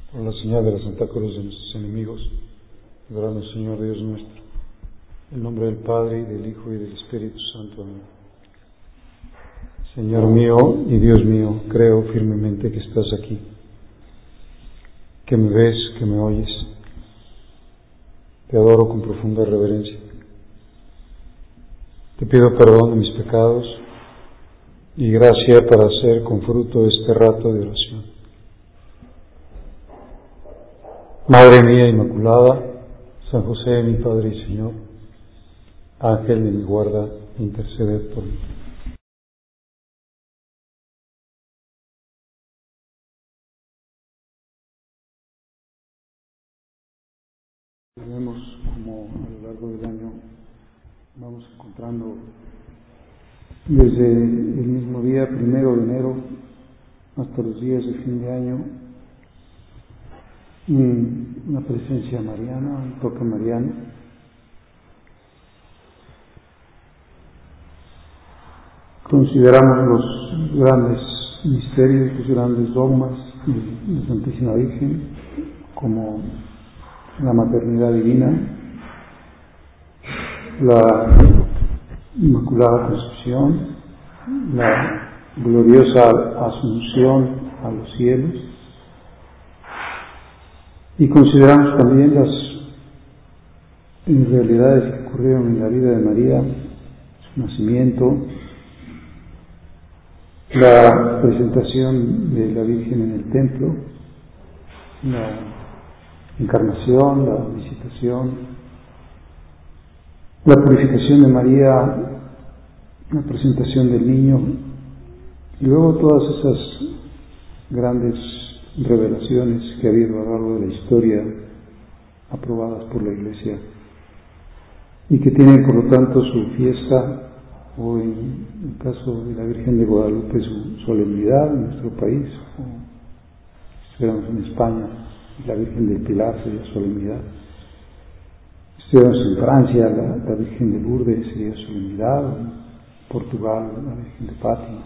Por la señal de la Santa Cruz de nuestros enemigos, librarnos, Señor Dios nuestro, en el nombre del Padre, y del Hijo, y del Espíritu Santo. Amén. Señor mío y Dios mío, creo firmemente que estás aquí, que me ves, que me oyes. Te adoro con profunda reverencia. Te pido perdón de mis pecados y gracia para hacer con fruto este rato de oración. Madre mía Inmaculada, San José, mi Padre y Señor, Ángel de mi guarda, interceded por mí. Vemos como a lo largo del año vamos encontrando desde el mismo día, 1 de enero, hasta los días de fin de año, una presencia mariana, un toque mariano. Consideramos los grandes misterios, los grandes dogmas de la Santísima Virgen, como la maternidad divina, la Inmaculada Concepción, la gloriosa Asunción a los cielos, y consideramos también las realidades que ocurrieron en la vida de María, su nacimiento, la presentación de la Virgen en el templo, la encarnación, la visitación, la purificación de María, la presentación del niño, y luego todas esas grandes revelaciones que ha habido a lo largo de la historia, aprobadas por la Iglesia, y que tienen por lo tanto su fiesta, o en el caso de la Virgen de Guadalupe su solemnidad en nuestro país, o si estuviéramos en España, la Virgen del Pilar sería solemnidad. Si estuviéramos en Francia, la Virgen de Lourdes sería solemnidad, o en Portugal, la Virgen de Fátima.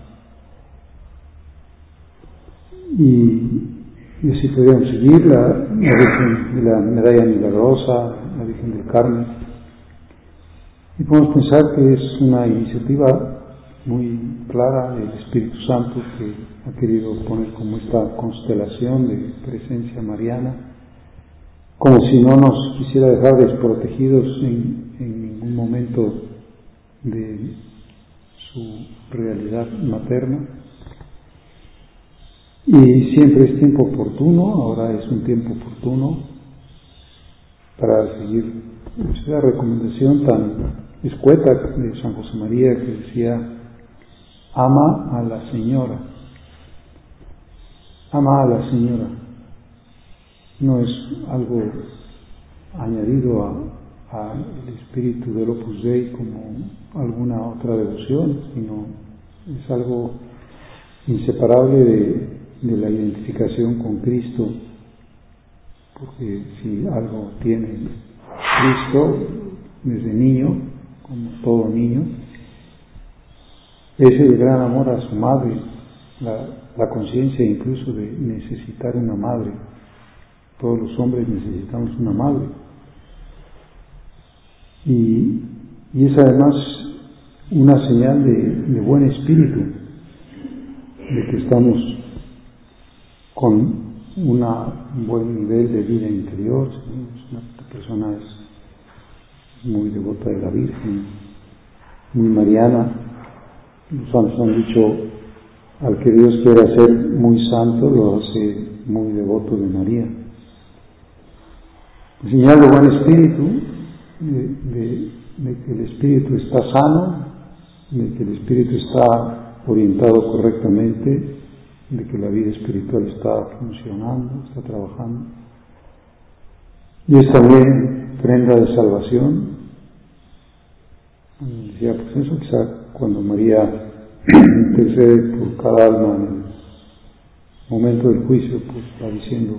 Y así podríamos seguir, la Virgen de la Medalla Milagrosa, la Virgen del Carmen. Y podemos pensar que es una iniciativa muy clara del Espíritu Santo, que ha querido poner como esta constelación de presencia mariana, como si no nos quisiera dejar desprotegidos en ningún momento de su realidad materna. Y siempre es tiempo oportuno, ahora es un tiempo oportuno para seguir esa recomendación tan escueta de San José María, que decía: ama a la Señora. Ama a la Señora. No es algo añadido al espíritu del Opus Dei como alguna otra devoción, sino es algo inseparable de la identificación con Cristo, porque si algo tiene Cristo desde niño, como todo niño, es el gran amor a su madre, la conciencia incluso de necesitar una madre. Todos los hombres necesitamos una madre, y es además una señal de buen espíritu, de que estamos con un buen nivel de vida interior. Una persona es muy devota de la Virgen, muy mariana. Los santos han dicho: al que Dios quiera hacer muy santo, lo hace muy devoto de María. Señal de buen espíritu, de que el espíritu está sano, de que el espíritu está orientado correctamente, de que la vida espiritual está funcionando, está trabajando. Y es también prenda de salvación. Decía, pues eso, quizá cuando María intercede por cada alma en el momento del juicio, pues va diciendo: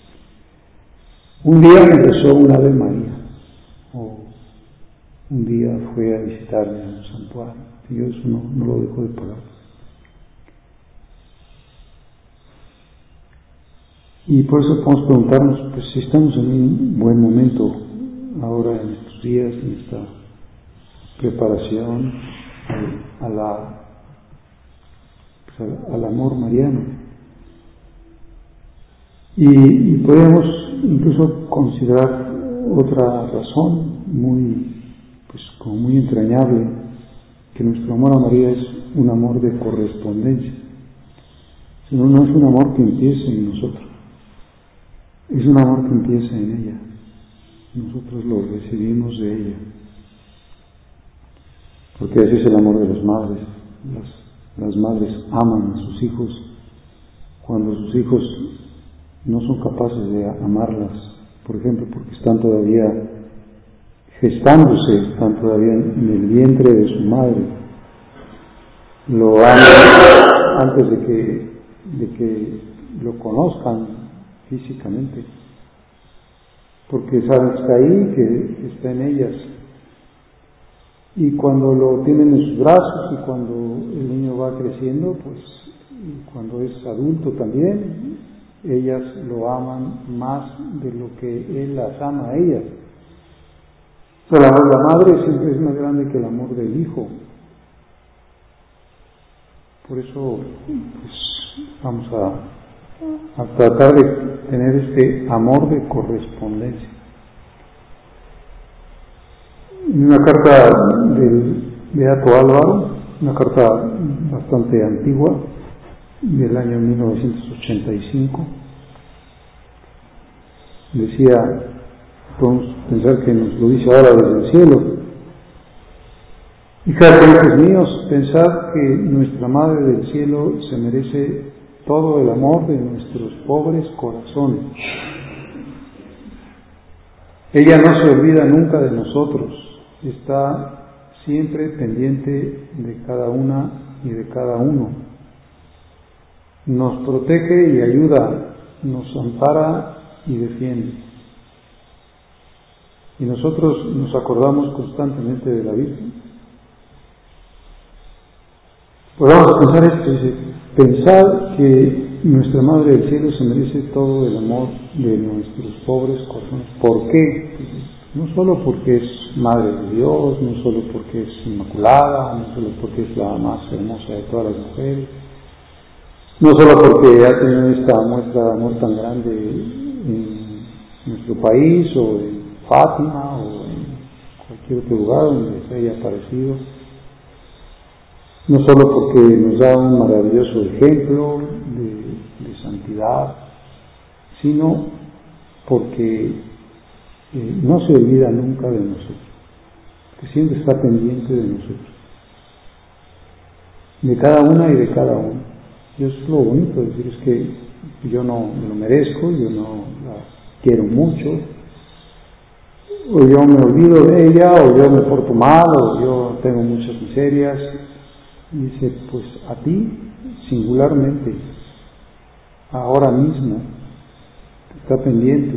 un día me rezó una Ave María, o un día fue a visitarme a un santuario. Y yo eso no lo dejo de pagar. Y por eso podemos preguntarnos, pues si estamos en un buen momento ahora en estos días, en esta preparación al amor mariano. Y podemos incluso considerar otra razón como muy entrañable, que nuestro amor a María es un amor de correspondencia. Sino no es un amor que empiece en nosotros, es un amor que empieza en ella. Nosotros lo recibimos de ella. Porque ese es el amor de las madres. Las madres aman a sus hijos cuando sus hijos no son capaces de amarlas, por ejemplo, porque están todavía gestándose, están todavía en el vientre de su madre. Lo aman antes de que lo conozcan físicamente, porque saben que está ahí, que está en ellas. Y cuando lo tienen en sus brazos y cuando el niño va creciendo, pues cuando es adulto también, ellas lo aman más de lo que él las ama a ellas. O sea, la madre siempre es más grande que el amor del hijo. Por eso, pues, vamos a tratar de tener este amor de correspondencia. En una carta del Beato Álvaro, una carta bastante antigua, del año 1985, decía, podemos pensar que nos lo dice ahora desde el cielo: hijos míos, pensad que nuestra Madre del Cielo se merece todo el amor de nuestros pobres corazones. Ella no se olvida nunca de nosotros, está siempre pendiente de cada una y de cada uno. Nos protege y ayuda, nos ampara y defiende. Y nosotros nos acordamos constantemente de la Virgen. Pues vamos a pensar esto, dice: pensar que nuestra Madre del Cielo se merece todo el amor de nuestros pobres corazones. ¿Por qué? No solo porque es Madre de Dios, no solo porque es inmaculada, no solo porque es la más hermosa de todas las mujeres, no solo porque ha tenido esta muestra de amor tan grande en nuestro país o en Fátima o en cualquier otro lugar donde se haya aparecido, no solo porque nos da un maravilloso ejemplo de santidad, sino porque no se olvida nunca de nosotros, que siempre está pendiente de nosotros, de cada una y de cada uno. Y eso es lo bonito, es decir, es que yo no me lo merezco, yo no la quiero mucho, o yo me olvido de ella, o yo me porto mal, o yo tengo muchas miserias. Y dice, pues a ti singularmente, ahora mismo, está pendiente,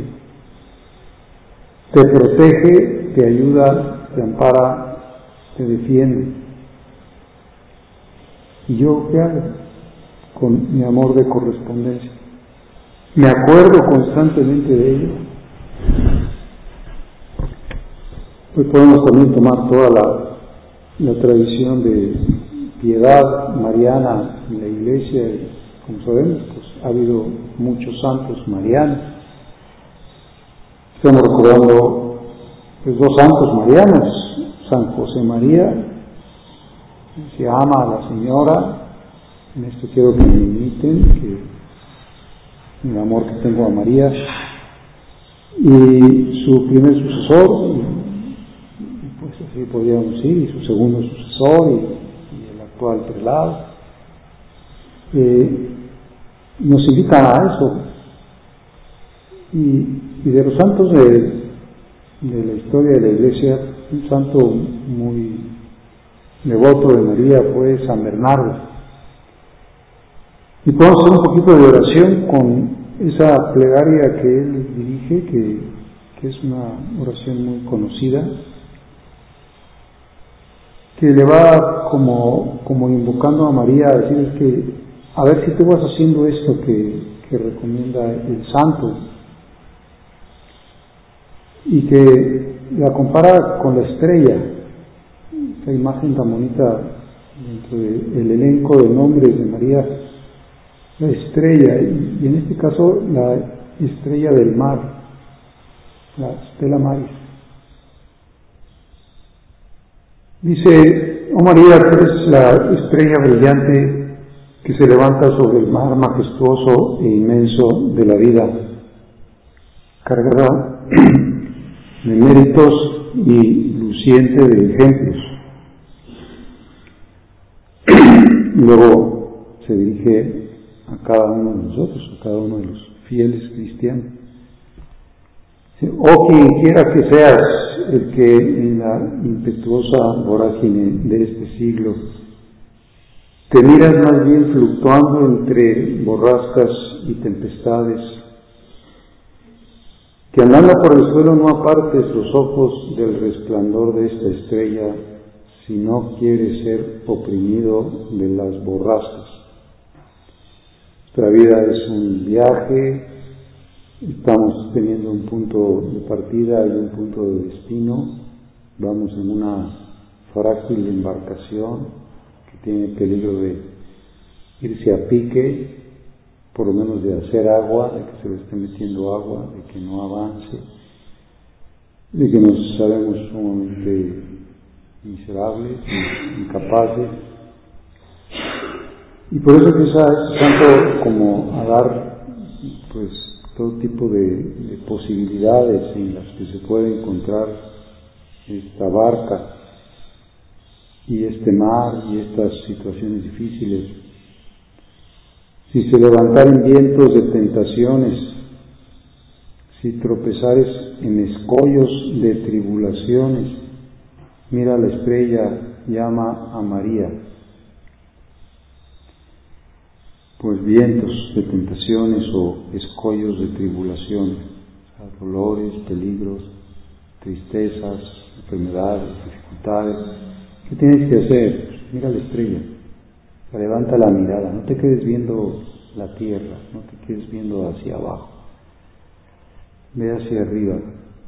te protege, te ayuda, te ampara, te defiende. ¿Y yo qué hago con mi amor de correspondencia? Me acuerdo constantemente de ello. Hoy podemos también tomar toda la tradición de piedad mariana en la Iglesia. Como sabemos, pues ha habido muchos santos marianos. Estamos recordando pues, dos santos marianos: San José María, se ama a la Señora. En esto quiero que me imiten, que el amor que tengo a María, y su primer sucesor, y pues así podríamos decir, y su segundo sucesor, y el actual prelado, nos invitan a eso. Y de los santos de la historia de la Iglesia, un santo muy devoto de María fue San Bernardo. Y podemos hacer un poquito de oración con esa plegaria que él dirige, que es una oración muy conocida, que le va como invocando a María a decir: es que a ver si tú vas haciendo esto que que recomienda el santo y que la compara con la estrella, esa imagen tan bonita dentro del elenco de nombres de María, la estrella, y en este caso la estrella del mar, la Stella Maris. Dice: oh María, tú eres la estrella brillante que se levanta sobre el mar majestuoso e inmenso de la vida, cargada de méritos y luciente de ejemplos. Luego se dirige a cada uno de nosotros, a cada uno de los fieles cristianos. Oh, quien quiera que seas el que en la impetuosa vorágine de este siglo te miras más bien fluctuando entre borrascas y tempestades, que andando por el suelo no apartes los ojos del resplandor de esta estrella si no quieres ser oprimido de las borrascas. Nuestra vida es un viaje, estamos teniendo un punto de partida y un punto de destino, vamos en una frágil embarcación que tiene peligro de irse a pique, por lo menos de hacer agua, de que se le esté metiendo agua, de que no avance, de que nos sabemos sumamente miserables, incapaces. Y por eso empieza este santo como a dar pues todo tipo de posibilidades en las que se puede encontrar esta barca y este mar y estas situaciones difíciles. Si se levantaren vientos de tentaciones, si tropezares en escollos de tribulaciones, mira la estrella, llama a María. Pues vientos de tentaciones o escollos de tribulaciones, dolores, peligros, tristezas, enfermedades, dificultades. ¿Qué tienes que hacer? Pues mira la estrella, levanta la mirada, no te quedes viendo la tierra, no te quedes viendo hacia abajo, ve hacia arriba.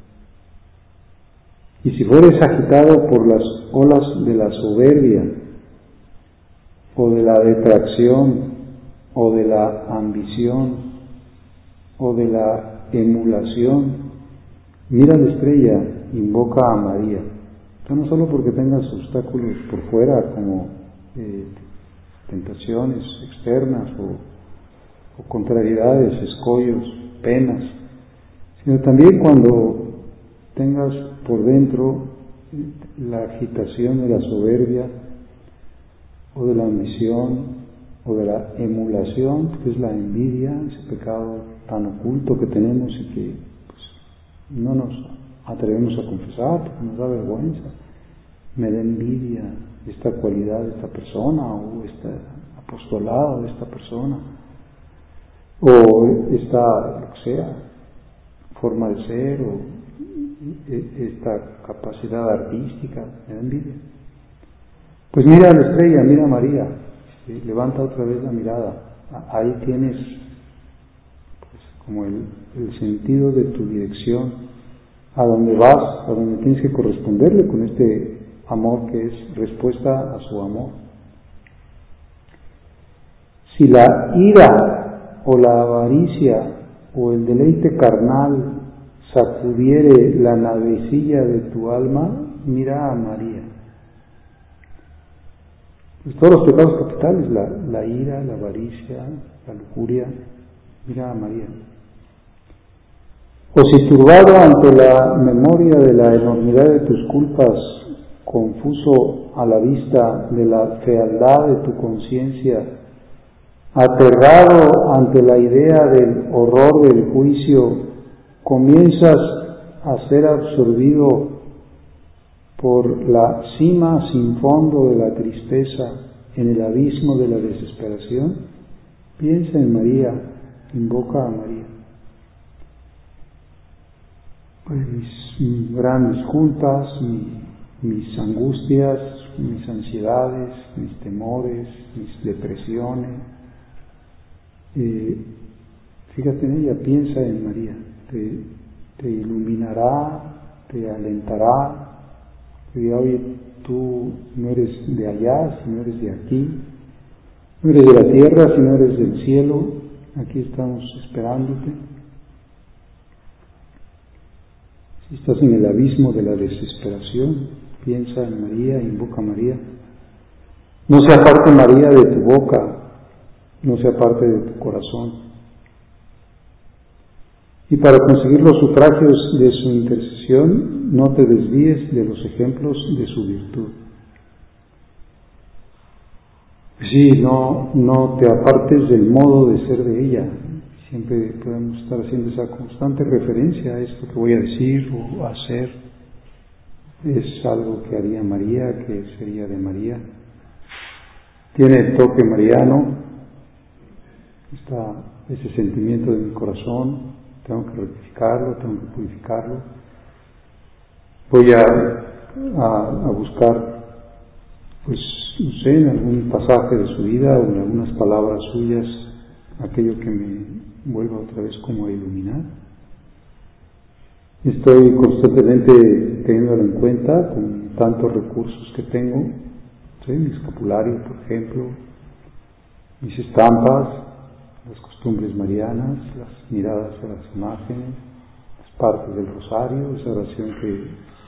Y si fueres agitado por las olas de la soberbia, o de la detracción, o de la ambición, o de la emulación, mira la estrella, invoca a María. No solo porque tengas obstáculos por fuera, como tentaciones externas o contrariedades, escollos, penas, sino también cuando tengas por dentro la agitación de la soberbia o de la ambición o de la emulación, que es la envidia, ese pecado tan oculto que tenemos y que pues, no nos atrevemos a confesar porque nos da vergüenza. Me da envidia esta cualidad de esta persona o este apostolado de esta persona o esta, lo que sea, forma de ser o esta capacidad artística, me da envidia. Pues mira a la estrella, mira a María, ¿sí? Levanta otra vez la mirada, ahí tienes pues, como el sentido de tu dirección, a dónde vas, a dónde tienes que corresponderle con este amor que es respuesta a su amor. Si la ira o la avaricia o el deleite carnal sacudiere la navecilla de tu alma, mira a María. Pues todos los pecados capitales, la ira, la avaricia, la lujuria, mira a María. O si turbado ante la memoria de la enormidad de tus culpas, confuso a la vista de la fealdad de tu conciencia, aterrado ante la idea del horror del juicio, comienzas a ser absorbido por la cima sin fondo de la tristeza en el abismo de la desesperación, piensa en María, invoca a María. Pues mis grandes culpas, mis angustias, mis ansiedades, mis temores, mis depresiones, Fíjate en ella, piensa en María, te iluminará, te alentará, te dirá, oye, tú no eres de allá, sino eres de aquí, no eres de la tierra, sino eres del cielo, aquí estamos esperándote. Si estás en el abismo de la desesperación, piensa en María, invoca a María. No se aparte María de tu boca, no se aparte de tu corazón. Y para conseguir los sufragios de su intercesión, no te desvíes de los ejemplos de su virtud. Sí, no te apartes del modo de ser de ella. Siempre podemos estar haciendo esa constante referencia a esto que voy a decir o hacer. Es algo que haría María, que sería de María. Tiene el toque mariano, ese sentimiento de mi corazón. Tengo que rectificarlo, tengo que purificarlo. Voy a buscar, pues, no sé, en algún pasaje de su vida o en algunas palabras suyas, aquello que me vuelva otra vez como a iluminar. Estoy constantemente teniéndolo en cuenta con tantos recursos que tengo, ¿sí? Mi escapulario, por ejemplo, mis estampas, las costumbres marianas, las miradas a las imágenes, las partes del rosario, esa oración que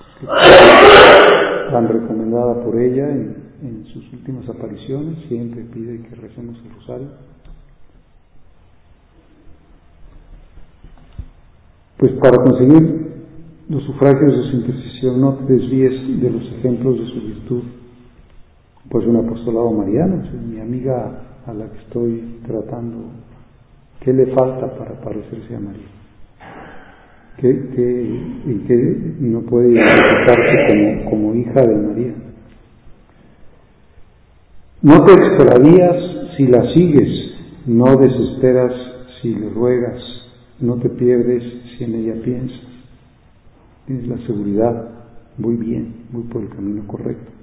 tan recomendada por ella en sus últimas apariciones, siempre pide que recemos el rosario. Pues para conseguir los sufragios de su intercesión, no te desvíes de los ejemplos de su virtud. Pues un apostolado mariano, mi amiga a la que estoy tratando, ¿qué le falta para parecerse a María? ¿En qué no puede identificarse como hija de María? No te extravías si la sigues, no desesperas si le ruegas, no te pierdes si en ella piensas. Tienes la seguridad, voy bien, voy por el camino correcto.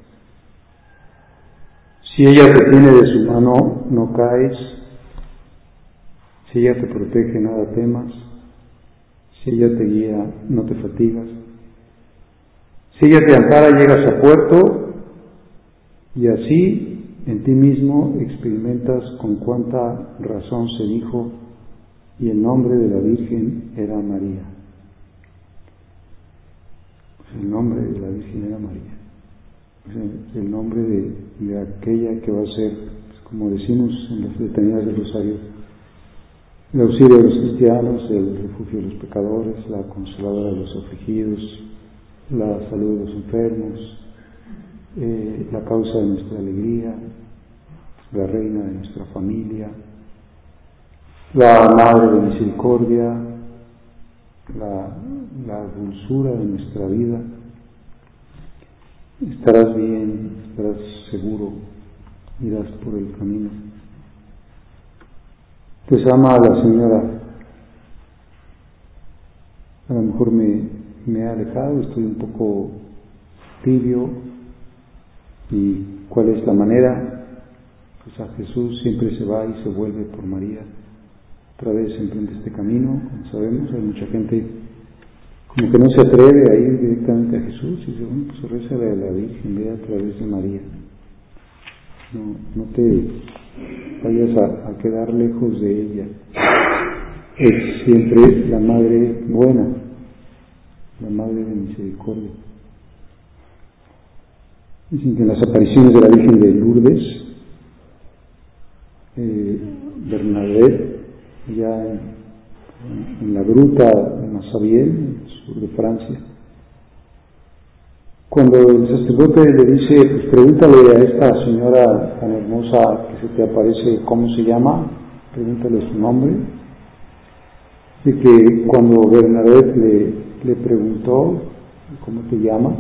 Si ella te tiene de su mano, no caes. Si ella te protege, nada temas. Si ella te guía, no te fatigas. Si ella te ampara, llegas a puerto, y así en ti mismo experimentas con cuánta razón se dijo, y el nombre de la Virgen era María. Pues el nombre de la Virgen era María. El nombre de aquella que va a ser, pues, como decimos en las letanías del Rosario, el auxilio de los cristianos, el refugio de los pecadores, la consoladora de los afligidos, la salud de los enfermos, la causa de nuestra alegría, la reina de nuestra familia, la madre de misericordia, la dulzura de nuestra vida. Estarás bien, estarás seguro, irás por el camino. Pues ama a la Señora. A lo mejor me he alejado, estoy un poco tibio. ¿Y cuál es la manera? Pues a Jesús siempre se va y se vuelve por María. Otra vez emprende este camino, como sabemos, hay mucha gente como que no se atreve a ir directamente a Jesús y dice, bueno, pues rézale a la Virgen, ve a través de María. No te vayas a quedar lejos de ella. Es siempre la Madre buena, la Madre de misericordia. Dicen que en las apariciones de la Virgen de Lourdes, Bernadette, ya en la gruta de Massabielle, en el sur de Francia, cuando el sacerdote le dice, pues pregúntale a esta señora tan hermosa que se te aparece, ¿cómo se llama? Pregúntale su nombre. Y que cuando Bernadette le preguntó, ¿cómo te llama?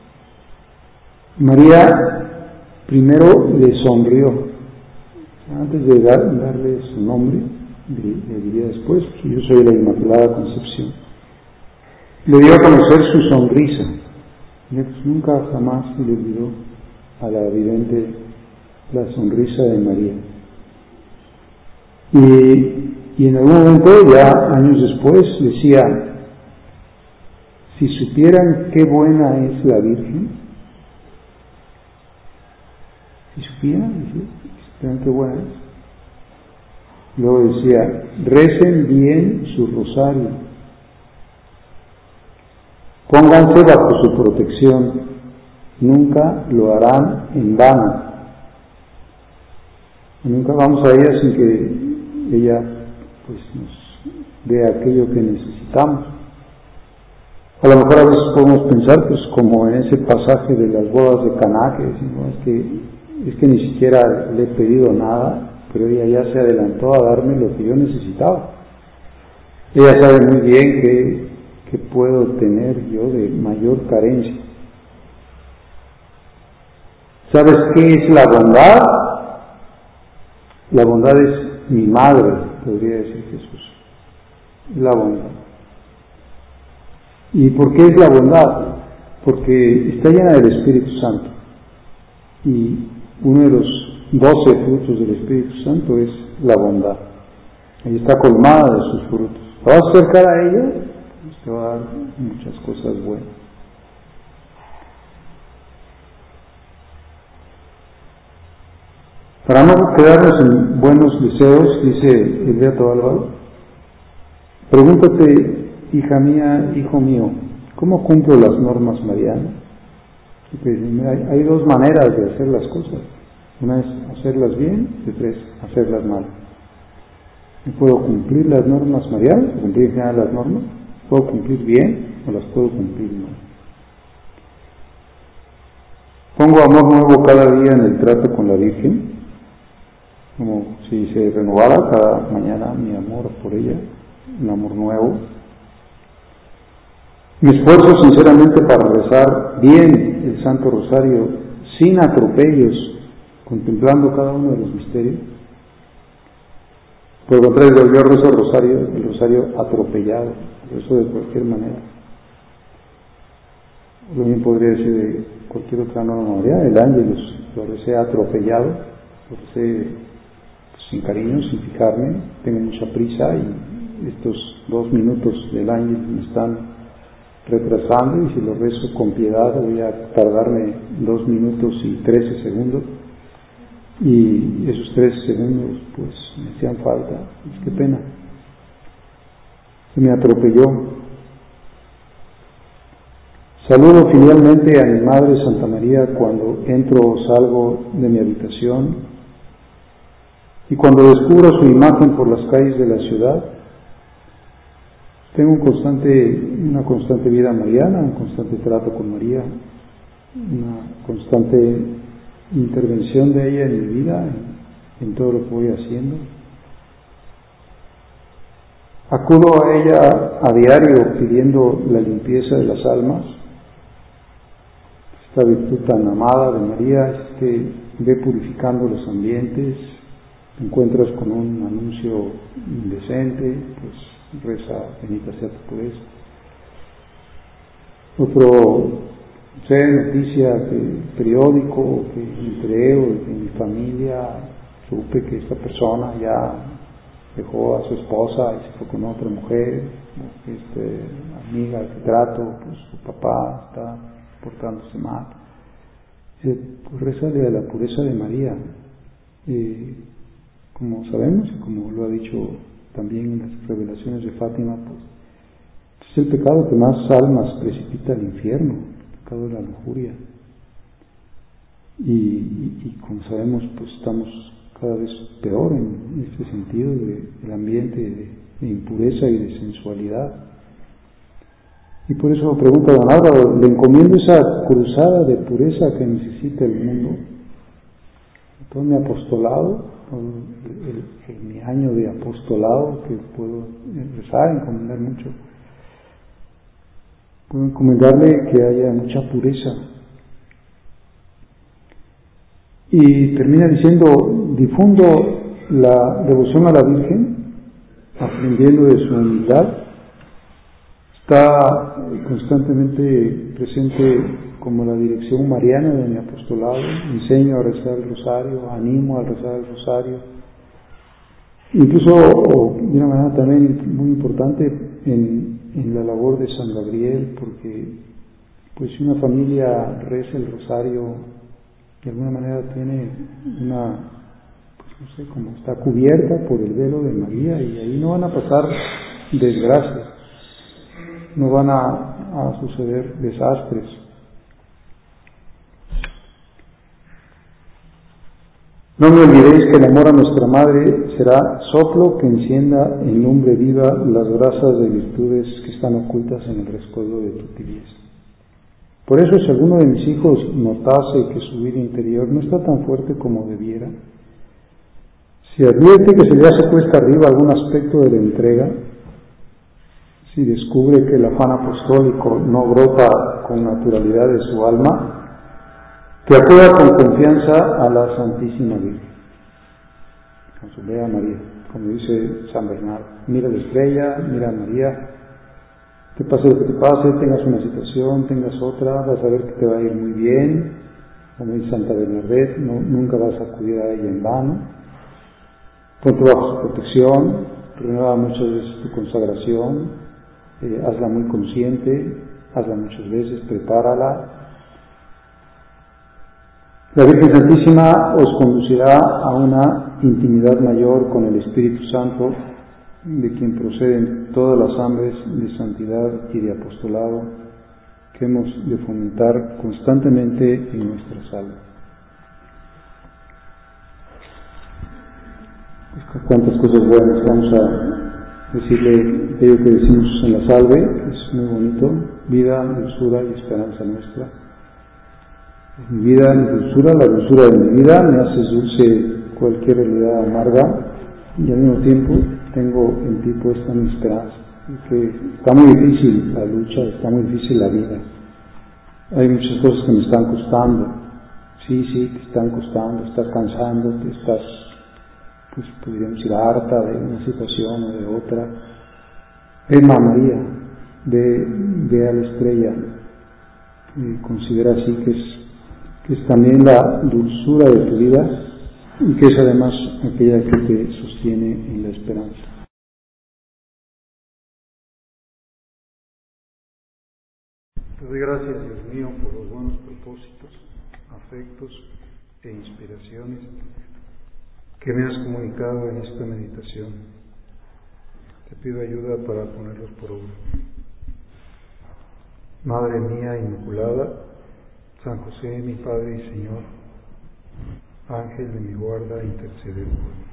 María primero le sonrió. Antes de darle su nombre, le diría después, yo soy la Inmaculada Concepción. Le dio a conocer su sonrisa. Pues nunca jamás se le olvidó a la vidente la sonrisa de María. Y Y en algún momento, ya años después, decía, si supieran qué buena es la Virgen, si supieran qué buena es. Luego decía, recen bien su rosario, pónganse bajo su protección, nunca lo harán en vano. Nunca vamos a ella sin que ella pues nos dé aquello que necesitamos. A lo mejor a veces podemos pensar, pues como en ese pasaje de las bodas de Caná, que decimos, es que ni siquiera le he pedido nada, pero ella ya se adelantó a darme lo que yo necesitaba. Ella sabe muy bien que puedo tener yo de mayor carencia. ¿Sabes qué es la bondad? La bondad es mi madre, podría decir Jesús. La bondad. ¿Y por qué es la bondad? Porque está llena del Espíritu Santo. Y uno de los 12 frutos del Espíritu Santo es la bondad. Ella está colmada de sus frutos. ¿Te vas a acercar a ella? Pues te va a dar muchas cosas buenas. Para no quedarnos en buenos deseos, dice el Beato Álvaro, pregúntate, hija mía, hijo mío, ¿cómo cumplo las normas marianas? Hay dos maneras de hacer las cosas. Una es hacerlas bien y otra es hacerlas mal. ¿No puedo cumplir las normas marianas? ¿Puedo cumplir en general las normas? ¿Puedo cumplir bien o las puedo cumplir mal? Pongo amor nuevo cada día en el trato con la Virgen, como si se renovara cada mañana mi amor por ella, un amor nuevo. Me esfuerzo sinceramente para rezar bien el Santo Rosario, sin atropellos, contemplando cada uno de los misterios. Por el contrario, yo rezo el rosario atropellado, rezo de cualquier manera. Lo mismo podría decir de cualquier otra norma mariana. El Ángelus lo recé atropellado, lo recé sin cariño, sin fijarme, tengo mucha prisa y estos 2 minutos del Ángelus me están retrasando, y si lo rezo con piedad voy a tardarme 2 minutos y 13 segundos, y esos 13 segundos pues me hacían falta. Pues qué pena, se me atropelló. Saludo finalmente a mi Madre Santa María cuando entro o salgo de mi habitación, y cuando descubro su imagen por las calles de la ciudad. Tengo una constante vida mariana, un constante trato con María, una constante intervención de ella en mi vida, en todo lo que voy haciendo. Acudo a ella a diario pidiendo la limpieza de las almas. Esta virtud tan amada de María es que ve purificando los ambientes. Te encuentras con un anuncio indecente, pues reza, bendita sea tu pureza. Noticia de periódico que entré o en mi familia supe que esta persona ya dejó a su esposa y se fue con otra mujer, amiga que trato, pues su papá está portándose mal. Dice, pues rézale a la pureza de María. Como sabemos y como lo ha dicho también en las revelaciones de Fátima, pues es el pecado que más almas precipita al infierno, el pecado de la lujuria. Y como sabemos, pues estamos cada vez peor en este sentido del ambiente de impureza y de sensualidad. Y por eso pregunta don Álvaro, le encomiendo esa cruzada de pureza que necesita el mundo, todo mi apostolado, mi año de apostolado que puedo rezar, encomendar mucho. Puedo encomendarle que haya mucha pureza. Y termina diciendo, difundo la devoción a la Virgen, aprendiendo de su humildad. Está constantemente presente como la dirección mariana de mi apostolado. Enseño a rezar el rosario, animo a rezar el rosario. Incluso, de una manera también muy importante, en la labor de San Gabriel, porque pues si una familia reza el rosario, de alguna manera tiene una, pues no sé, como está cubierta por el velo de María, y ahí no van a pasar desgracias, no van a suceder desastres. No me olvidéis que el amor a nuestra Madre será soplo que encienda en lumbre viva las brasas de virtudes que están ocultas en el rescoldo de tu tibieza. Por eso, si alguno de mis hijos notase que su vida interior no está tan fuerte como debiera, si advierte que se le hace cuesta arriba algún aspecto de la entrega, si descubre que el afán apostólico no brota con naturalidad de su alma, que acuda con confianza a la Santísima Virgen. Consulea a María, como dice San Bernardo, mira la estrella, mira a María, te pase lo que te pase, tengas una situación, tengas otra, vas a ver que te va a ir muy bien, como dice Santa Bernadette, nunca vas a acudir a ella en vano, ponte bajo su protección, renueva muchas veces tu consagración, hazla muy consciente, hazla muchas veces, prepárala. La Virgen Santísima os conducirá a una intimidad mayor con el Espíritu Santo, de quien proceden todas las hambres de santidad y de apostolado que hemos de fomentar constantemente en nuestras almas. Cuántas cosas buenas. Vamos a decirle aquello que decimos en la salve, que es muy bonito: vida, dulzura y esperanza nuestra. Mi vida, mi dulzura, la dulzura de mi vida, me haces dulce cualquier realidad amarga, y al mismo tiempo tengo en ti puesta mi esperanza, que está muy difícil la lucha, está muy difícil la vida, hay muchas cosas que me están costando, sí, te están costando, estás cansando, te estás, pues podríamos decir, harta de una situación o de otra. Ven a María, ve a la estrella, y considera así que es también la dulzura de tu vida, y que es además aquella que te sostiene en la esperanza. Te doy gracias, Dios mío, por los buenos propósitos, afectos e inspiraciones que me has comunicado en esta meditación. Te pido ayuda para ponerlos por obra. Madre mía Inmaculada, San José, mi Padre y Señor, Ángel de mi guarda, intercede por mí.